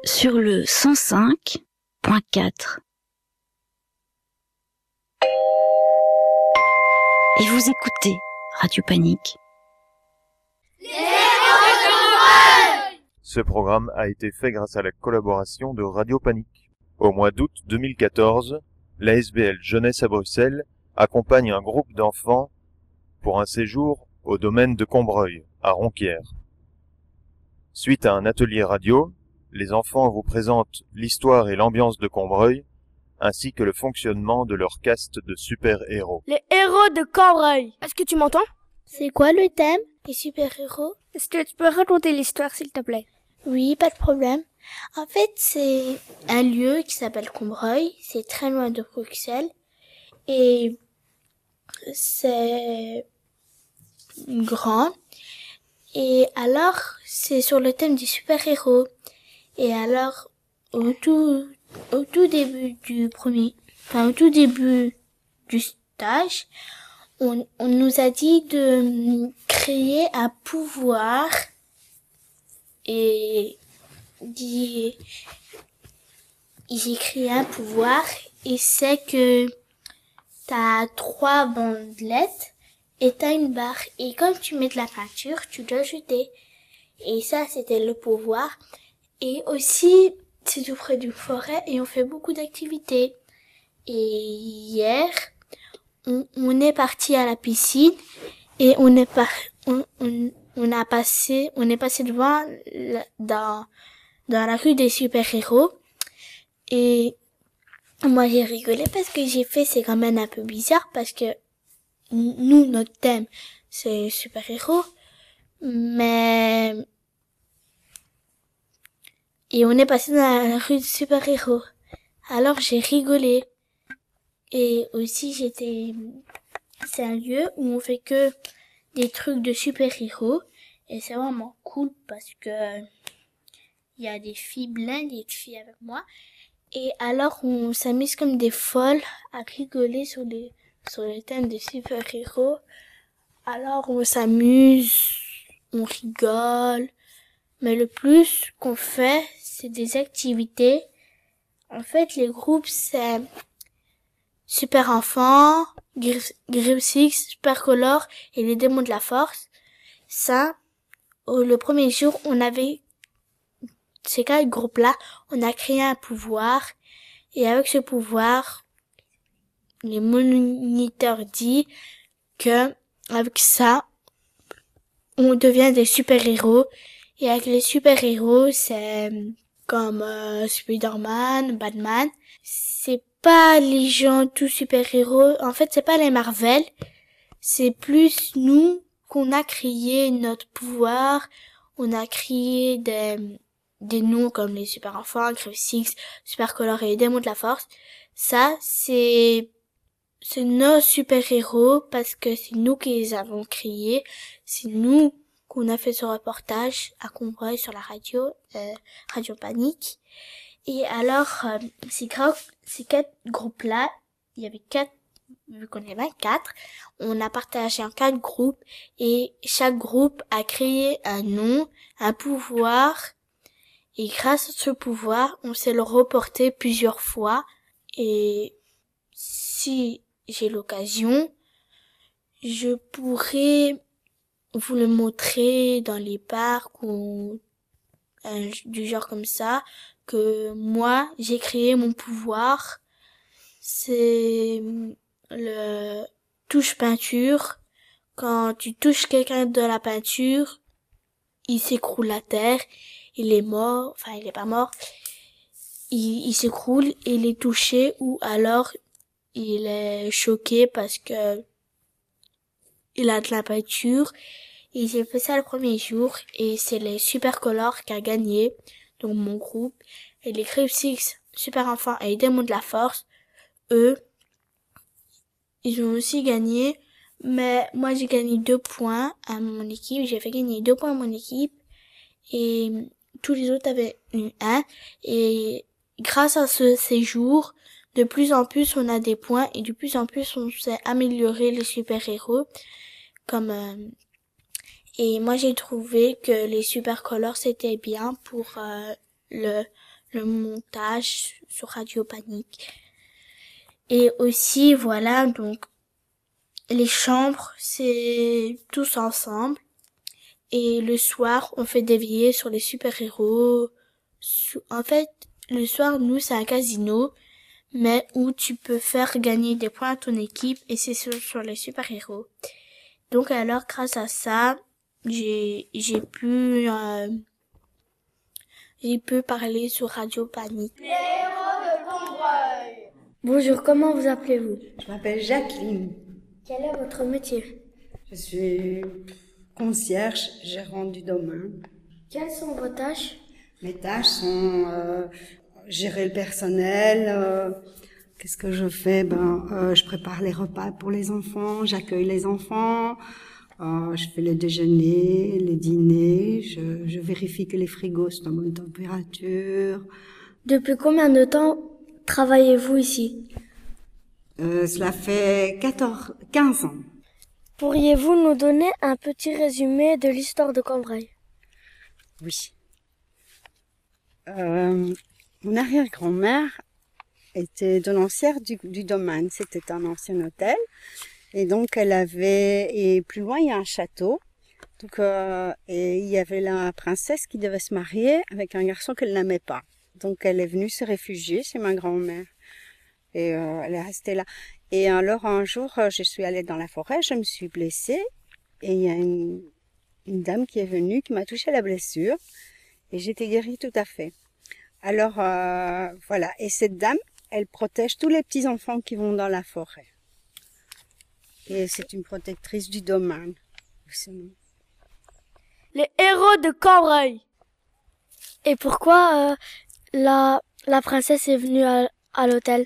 sur le 105.4. Et vous écoutez Radio Panique. Ce programme a été fait grâce à la collaboration de Radio Panique. Au mois d'août 2014, l'ASBL Jeunesse à Bruxelles accompagne un groupe d'enfants pour un séjour au domaine de Combreuil, à Ronquières. Suite à un atelier radio, les enfants vous présentent l'histoire et l'ambiance de Combreuil, ainsi que le fonctionnement de leur caste de super-héros. Les héros de Combreuil. Est-ce que tu m'entends? C'est quoi le thème? Les super-héros? Est-ce que tu peux raconter l'histoire, s'il te plaît? Oui, pas de problème. En fait, c'est un lieu qui s'appelle Combreuil. C'est très loin de Bruxelles. Et c'est grand. Et alors, c'est sur le thème des super-héros. Et alors, au tout début du stage, on nous a dit de créer un pouvoir et j'ai créé un pouvoir et c'est que t'as 3 bandelettes et t'as une barre et quand tu mets de la peinture, tu dois jeter. Et ça, c'était le pouvoir. Et aussi, c'est tout près d'une forêt et on fait beaucoup d'activités. Et hier, on est parti à la piscine et on est passé devant dans la rue des super-héros. Et moi, j'ai rigolé parce que c'est quand même un peu bizarre parce que nous, notre thème, c'est super-héros. Et on est passé dans la rue des super-héros. Alors j'ai rigolé. Et aussi c'est un lieu où on fait que des trucs de super-héros. Et c'est vraiment cool parce que il y a des filles blindées de filles avec moi. Et alors on s'amuse comme des folles à rigoler sur le thème des super-héros. Alors on s'amuse, on rigole. Mais le plus qu'on fait, c'est des activités. En fait, les groupes, c'est Super Enfant, Gripsix, Super Color et les démons de la force. Ça, le premier jour, on avait ces 4 groupes-là. On a créé un pouvoir. Et avec ce pouvoir, les moniteurs disent que avec ça, on devient des super-héros. Et avec les super-héros, c'est comme Spider-Man, Batman. C'est pas les gens tous super-héros. En fait, c'est pas les Marvel. C'est plus nous qu'on a créé notre pouvoir. On a créé des noms comme les super-enfants, Gripsix, Super Color et les démons de la force. Ça, c'est nos super-héros parce que c'est nous qui les avons créés. C'est nous qu'on a fait ce reportage à Combreuil sur la radio Panique. Et alors, ces 4 groupes-là, il y avait 4, vu qu'on est 24, on a partagé en 4 groupes et chaque groupe a créé un nom, un pouvoir. Et grâce à ce pouvoir, on sait le reporter plusieurs fois. Et si j'ai l'occasion, je pourrais vous le montrer dans les parcs ou du genre comme ça, que moi, j'ai créé mon pouvoir. C'est le touche peinture. Quand tu touches quelqu'un de la peinture, il s'écroule à terre, il est mort, enfin il est pas mort, il s'écroule, il est touché ou alors il est choqué parce que il a de la peinture. Et j'ai fait ça le premier jour et c'est les Super Color qui a gagné, donc mon groupe. Et les Gripsix, Super Enfant et les démons de la force, eux, ils ont aussi gagné. Mais moi j'ai gagné 2 points à mon équipe, j'ai fait gagner 2 points à mon équipe. Et tous les autres avaient eu 1. Et grâce à ce séjour, de plus en plus on a des points et de plus en plus on s'est amélioré les super-héros. Et moi j'ai trouvé que les super colors c'était bien pour le montage sur Radio Panique. Et aussi, voilà, donc, les chambres, c'est tous ensemble. Et le soir, on fait des veillées sur les super-héros. En fait, le soir, nous, c'est un casino, mais où tu peux faire gagner des points à ton équipe, et c'est sur les super-héros. Donc alors, grâce à ça, j'ai pu parler sur Radio Panique. Les héros de Combreuil. Bonjour, comment vous appelez-vous? Je m'appelle Jacqueline. Quel est votre métier? Je suis concierge, gérante du domaine. Quelles sont vos tâches? Mes tâches sont gérer le personnel. Qu'est-ce que je fais? Je prépare les repas pour les enfants, j'accueille les enfants, je fais le déjeuner, le dîner, je vérifie que les frigos sont à bonne température. Depuis combien de temps travaillez-vous ici? Cela fait 15 ans. Pourriez-vous nous donner un petit résumé de l'histoire de Combreuil? Oui. Mon arrière-grand-mère était devancière du domaine. C'était un ancien hôtel. Et donc, et plus loin, il y a un château. Donc, et il y avait la princesse qui devait se marier avec un garçon qu'elle n'aimait pas. Donc, elle est venue se réfugier chez ma grand-mère. Et elle est restée là. Et alors, un jour, je suis allée dans la forêt, je me suis blessée. Et il y a une dame qui est venue, qui m'a touché la blessure. Et j'étais guérie tout à fait. Alors, voilà. Et cette dame, elle protège tous les petits-enfants qui vont dans la forêt. Et c'est une protectrice du domaine. Les héros de Combreuil. Et pourquoi la princesse est venue à l'hôtel?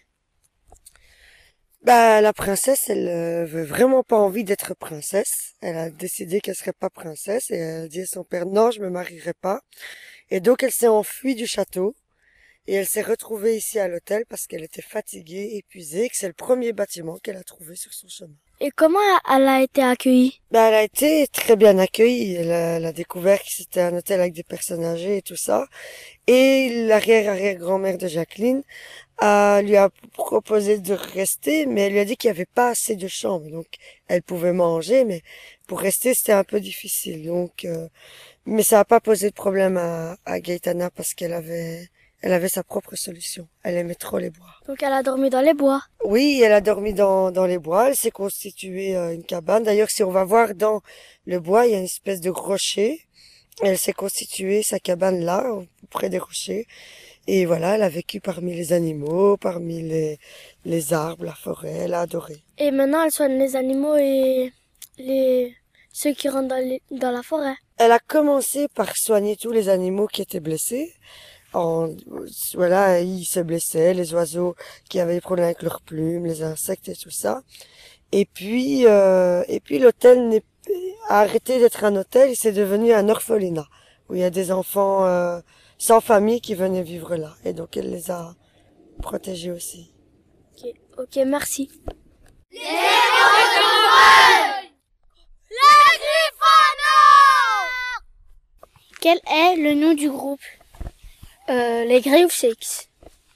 La princesse, elle veut vraiment pas envie d'être princesse. Elle a décidé qu'elle serait pas princesse et elle dit à son père non, je me marierai pas. Et donc elle s'est enfuie du château et elle s'est retrouvée ici à l'hôtel parce qu'elle était fatiguée, épuisée, et que c'est le premier bâtiment qu'elle a trouvé sur son chemin. Et comment elle a été accueillie? Elle a été très bien accueillie. Elle a découvert que c'était un hôtel avec des personnes âgées et tout ça. Et l'arrière-arrière-grand-mère de Jacqueline lui a proposé de rester, mais elle lui a dit qu'il n'y avait pas assez de chambres. Donc, elle pouvait manger, mais pour rester, c'était un peu difficile. Donc, mais ça n'a pas posé de problème à Gaëtana parce qu'elle avait sa propre solution. Elle aimait trop les bois. Donc elle a dormi dans les bois? Oui, elle a dormi dans les bois. Elle s'est constituée une cabane. D'ailleurs, si on va voir dans le bois, il y a une espèce de rocher. Elle s'est constituée sa cabane là, près des rochers. Et voilà, elle a vécu parmi les animaux, parmi les arbres, la forêt. Elle a adoré. Et maintenant, elle soigne les animaux et ceux qui rentrent dans la forêt? Elle a commencé par soigner tous les animaux qui étaient blessés. Voilà, ils se blessaient, les oiseaux qui avaient des problèmes avec leurs plumes, les insectes et tout ça. Et puis l'hôtel a arrêté d'être un hôtel et c'est devenu un orphelinat où il y a des enfants sans famille qui venaient vivre là. Et donc elle les a protégés aussi. Ok, merci. Les héros de Combreuil. Les Gryffondors. Quel est le nom du groupe? Les Griffes Six.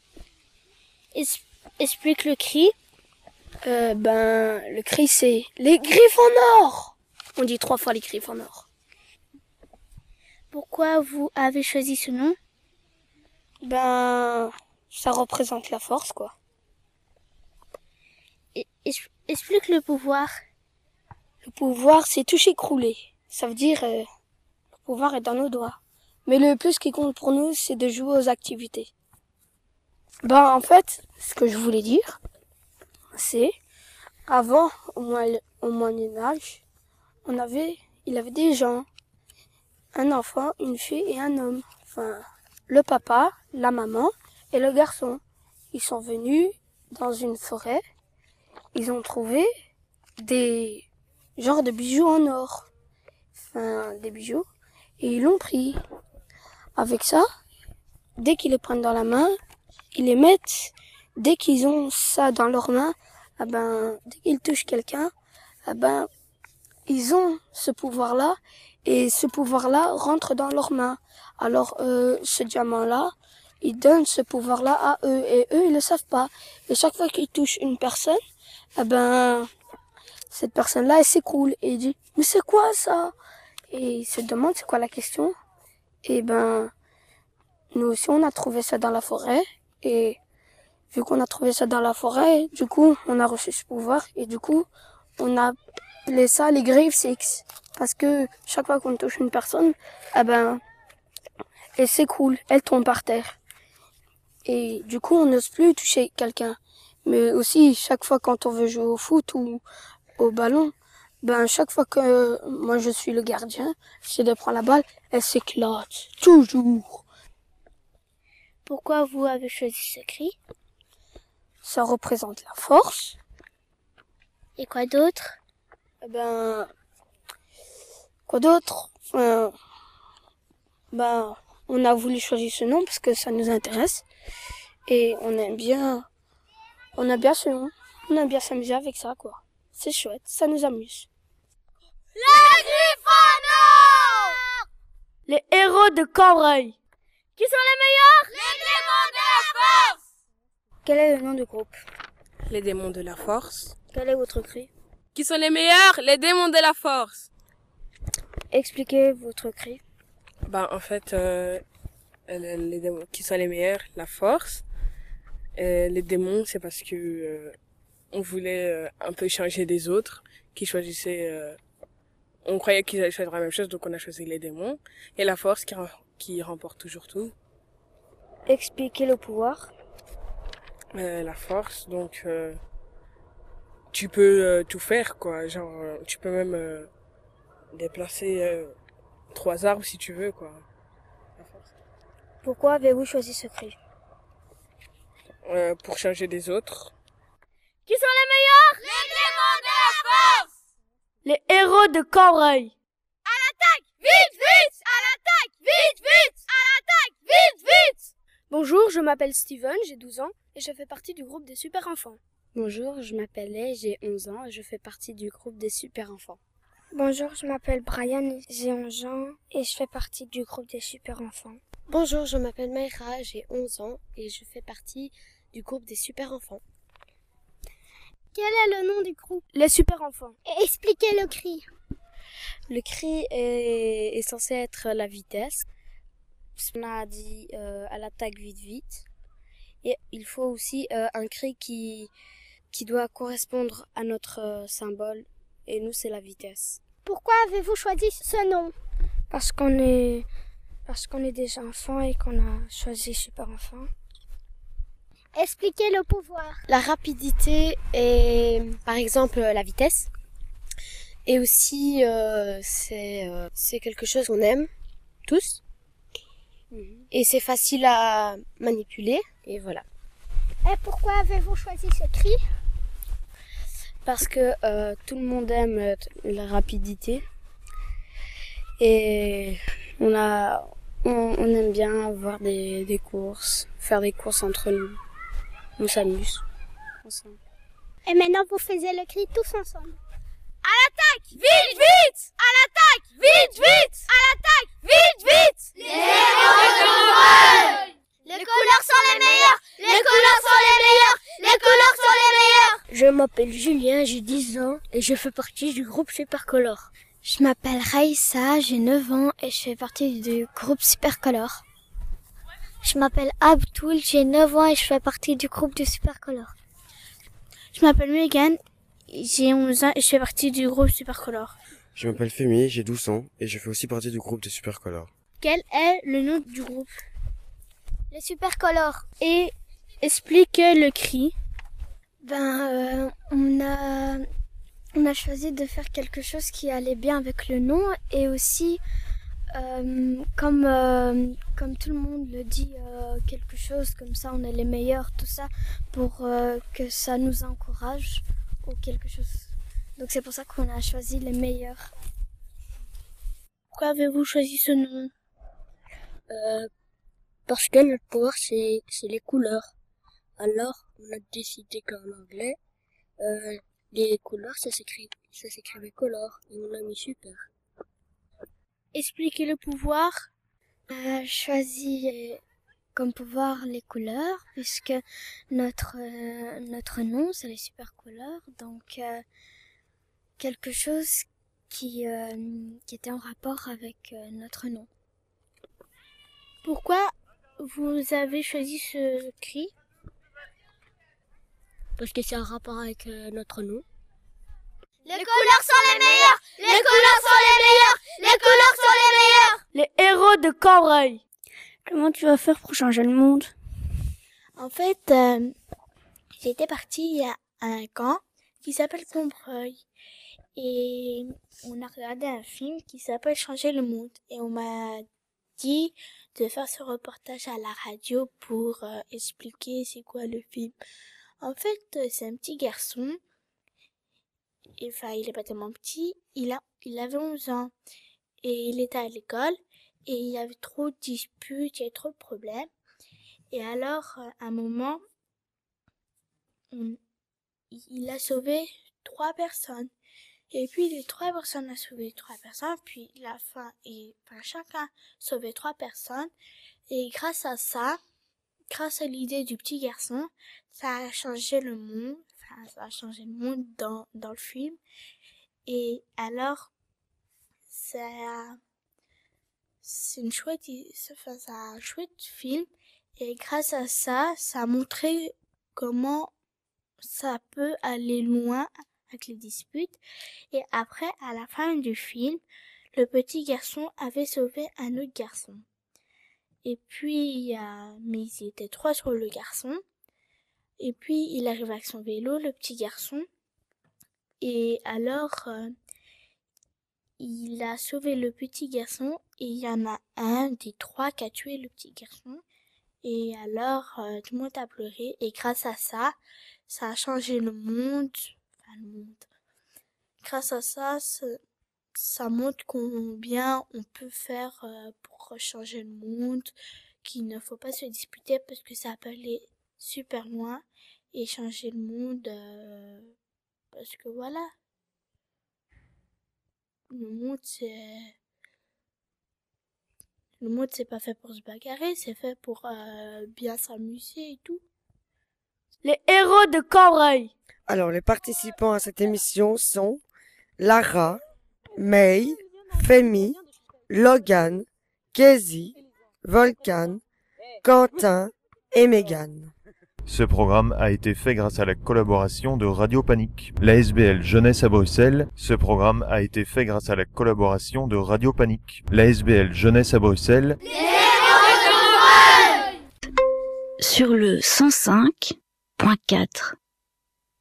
Explique le cri. Le cri c'est les Gryffondors. On dit 3 fois les Gryffondors. Pourquoi vous avez choisi ce nom? Ça représente la force, quoi. Explique le pouvoir. Le pouvoir, c'est toucher-crouler. Ça veut dire le pouvoir est dans nos doigts. Mais le plus qui compte pour nous, c'est de jouer aux activités. En fait, ce que je voulais dire, c'est avant, au Moyen-Âge, il avait des gens, un enfant, une fille et un homme. Enfin, le papa, la maman et le garçon. Ils sont venus dans une forêt. Ils ont trouvé des genres de bijoux en or. Enfin, des bijoux. Et ils l'ont pris. Avec ça, dès qu'ils les prennent dans la main, ils les mettent. Dès qu'ils ont ça dans leurs mains, dès qu'ils touchent quelqu'un, ils ont ce pouvoir-là Et ce pouvoir-là rentre dans leurs mains. Alors ce diamant-là, ils donnent ce pouvoir-là à eux. Et eux, ils le savent pas. Et chaque fois qu'ils touchent une personne, eh ben, cette personne-là, elle s'écroule. Et il dit, mais c'est quoi ça? Et il se demande c'est quoi la question. Et ben, nous aussi, on a trouvé ça dans la forêt. Et vu qu'on a trouvé ça dans la forêt, du coup, on a reçu ce pouvoir. Et du coup, on a appelé ça les Grave Six. Parce que chaque fois qu'on touche une personne, eh ben, elle s'écroule, elle tombe par terre. Et du coup, on n'ose plus toucher quelqu'un. Mais aussi, chaque fois quand on veut jouer au foot ou au ballon, ben, chaque fois que moi je suis le gardien, j'essaie de prendre la balle, elle s'éclate. Toujours. Pourquoi vous avez choisi ce cri? Ça représente la force. Et quoi d'autre? Eh ben, quoi d'autre? Ben, on a voulu choisir ce nom parce que ça nous intéresse. Et on aime bien ce nom. On aime bien s'amuser avec ça, quoi. C'est chouette, ça nous amuse. Les Gryffondors! Les héros de Cambrai. Qui sont les meilleurs? Les démons de la force! Quel est le nom du groupe? Les démons de la force. Quel est votre cri? Qui sont les meilleurs? Les démons de la force. Expliquez votre cri. En fait, les démons qui sont les meilleurs, la force. Les démons, c'est parce que on voulait un peu changer des autres, qui choisissaient. On croyait qu'ils allaient choisir la même chose, donc on a choisi les démons. Et la force qui remporte toujours tout. Expliquez le pouvoir. La force, donc tu peux tout faire, quoi. Genre, tu peux même déplacer 3 arbres si tu veux, quoi. La force. Pourquoi avez-vous choisi ce cri? Pour changer des autres. Qui sont les meilleurs? Les démons de la force! Les héros de Cambrai. À l'attaque! Vite, vite! À l'attaque! Vite, vite! À l'attaque! Vite, vite! Bonjour, je m'appelle Steven, j'ai 12 ans et je fais partie du groupe des super enfants. Bonjour, je m'appelle Lay, j'ai 11 ans et je fais partie du groupe des super enfants. Bonjour, je m'appelle Brian, j'ai 11 ans et je fais partie du groupe des super enfants. Bonjour, je m'appelle Mayra, j'ai 11 ans et je fais partie du groupe des super enfants. Quel est le nom du groupe? Les super enfants. Et expliquez le cri. Le cri est censé être la vitesse. On a dit à l'attaque vite vite. Et il faut aussi un cri qui doit correspondre à notre symbole. Et nous, c'est la vitesse. Pourquoi avez-vous choisi ce nom? Parce qu'on est des enfants et qu'on a choisi super enfants. Expliquez le pouvoir. La rapidité est, par exemple, la vitesse. Et aussi, c'est quelque chose qu'on aime tous. Et c'est facile à manipuler. Et voilà. Et pourquoi avez-vous choisi ce cri? Parce que tout le monde aime la rapidité. Et on aime bien voir des courses, faire des courses entre nous. On s'amuse ensemble. Et maintenant, vous faisiez le cri tous ensemble. À l'attaque! Vite, vite! À l'attaque! Vite, vite! À l'attaque! Vite, vite! Les héros de Cambrai! Les couleurs sont les meilleures! Les couleurs sont les meilleures! Les couleurs sont les meilleures! Je m'appelle Julien, j'ai 10 ans et je fais partie du groupe Supercolor. Je m'appelle Raïssa, j'ai 9 ans et je fais partie du groupe Supercolor. Je m'appelle Abdoul, j'ai 9 ans et je fais partie du groupe de Supercolor. Je m'appelle Megan, j'ai 11 ans et je fais partie du groupe Supercolor. Je m'appelle Femi, j'ai 12 ans et je fais aussi partie du groupe de Supercolor. Quel est le nom du groupe? Les Supercolor. Et explique le cri. On a choisi de faire quelque chose qui allait bien avec le nom et aussi comme tout le monde le dit, quelque chose comme ça, on est les meilleurs, tout ça, pour que ça nous encourage ou quelque chose. Donc c'est pour ça qu'on a choisi les meilleurs. Pourquoi avez-vous choisi ce nom? Parce que notre pouvoir c'est les couleurs. Alors on a décidé qu'en anglais, les couleurs ça s'écrivait color et on a mis super. Expliquez le pouvoir. Choisis comme pouvoir les couleurs, puisque notre nom, c'est les super couleurs. Donc, quelque chose qui était en rapport avec notre nom. Pourquoi vous avez choisi ce cri? Parce que c'est un rapport avec notre nom. Les couleurs sont les meilleures! Les couleurs sont les meilleures! Les couleurs sont les meilleures! Les héros de Cambreuil. Comment tu vas faire pour changer le monde? En fait, j'étais partie à un camp qui s'appelle Cambreuil. Et on a regardé un film qui s'appelle Changer le monde. Et on m'a dit de faire ce reportage à la radio pour expliquer c'est quoi le film. En fait, c'est un petit garçon. Enfin, il est pas tellement petit. Il avait 11 ans. Et il était à l'école. Et il y avait trop de disputes, il y avait trop de problèmes. Et alors, à un moment, il a sauvé 3 personnes. Et puis, les 3 personnes ont sauvé 3 personnes. Puis, chacun sauvait 3 personnes. Et grâce à ça, grâce à l'idée du petit garçon, ça a changé le monde. Enfin, ça a changé le monde dans le film. Et alors, c'est un chouette film. Et grâce à ça, ça a montré comment ça peut aller loin avec les disputes. Et après, à la fin du film, le petit garçon avait sauvé un autre garçon. Et puis, mais ils étaient 3 sur le garçon. Et puis, il arrive avec son vélo, le petit garçon. Et alors, il a sauvé le petit garçon. Et il y en a un des 3 qui a tué le petit garçon. Et alors, tout le monde a pleuré. Et grâce à ça, ça a changé le monde. Enfin, le monde. Grâce à ça, ça montre combien on peut faire pour changer le monde. Qu'il ne faut pas se disputer parce que ça peut aller super loin. Et changer le monde. Parce que voilà. Le monde, c'est pas fait pour se bagarrer, c'est fait pour bien s'amuser et tout. Les héros de Cambreuil. Alors, les participants à cette émission sont Lara, May, Femi, Logan, Casey, Volcan, Quentin et Megan. Ce programme a été fait grâce à la collaboration de Radio Panique. L'ASBL Jeunesse à Bruxelles. Ce programme a été fait grâce à la collaboration de Radio Panique. L'ASBL Jeunesse à Bruxelles. Sur le 105.4.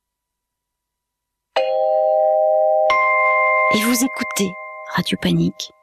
Et vous écoutez Radio Panique.